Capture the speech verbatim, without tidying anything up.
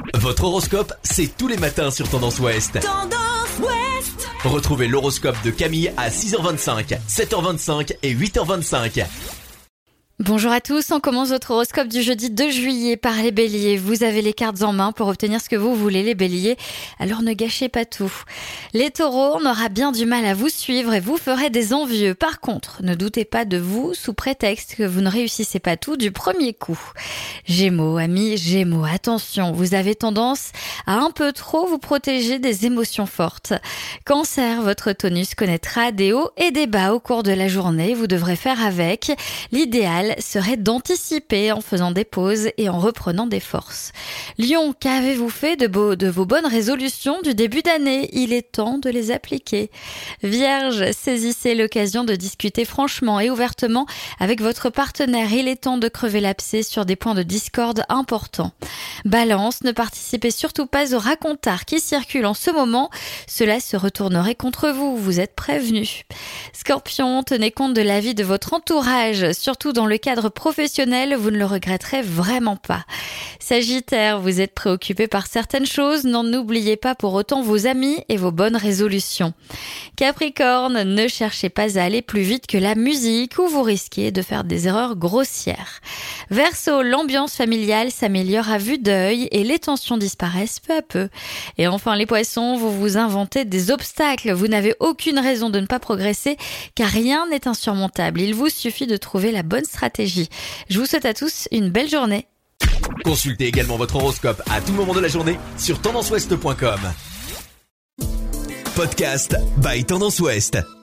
Votre horoscope, c'est tous les matins sur Tendance Ouest. Tendance Ouest. Retrouvez l'horoscope de Camille à six heures vingt-cinq, sept heures vingt-cinq et huit heures vingt-cinq. Bonjour à tous, on commence votre horoscope du jeudi deux juillet par les béliers. Vous avez les cartes en main pour obtenir ce que vous voulez les béliers, alors ne gâchez pas tout. Les taureaux, on aura bien du mal à vous suivre et vous ferez des envieux. Par contre, ne doutez pas de vous sous prétexte que vous ne réussissez pas tout du premier coup. Gémeaux, amis Gémeaux, attention, vous avez tendance à un peu trop vous protéger des émotions fortes. Cancer, votre tonus connaîtra des hauts et des bas au cours de la journée, vous devrez faire avec. L'idéal serait d'anticiper en faisant des pauses et en reprenant des forces. Lion, qu'avez-vous fait de, beau, de vos bonnes résolutions du début d'année? Il est temps de les appliquer. Vierge, saisissez l'occasion de discuter franchement et ouvertement avec votre partenaire. Il est temps de crever l'abcès sur des points de discorde importants. Balance, ne participez surtout pas aux racontars qui circulent en ce moment. Cela se retournerait contre vous, vous êtes prévenus. Scorpion, tenez compte de l'avis de votre entourage, surtout dans le cadre professionnel, vous ne le regretterez vraiment pas. Sagittaire, vous êtes préoccupé par certaines choses, n'en oubliez pas pour autant vos amis et vos bonnes résolutions. Capricorne, ne cherchez pas à aller plus vite que la musique ou vous risquez de faire des erreurs grossières. Verseau, l'ambiance familiale s'améliore à vue d'œil et les tensions disparaissent peu à peu. Et enfin les poissons, vous vous inventez des obstacles, vous n'avez aucune raison de ne pas progresser car rien n'est insurmontable, il vous suffit de trouver la bonne stratégie. Je vous souhaite à tous une belle journée. Consultez également votre horoscope à tout moment de la journée sur tendance ouest point com. Podcast by Tendance Ouest.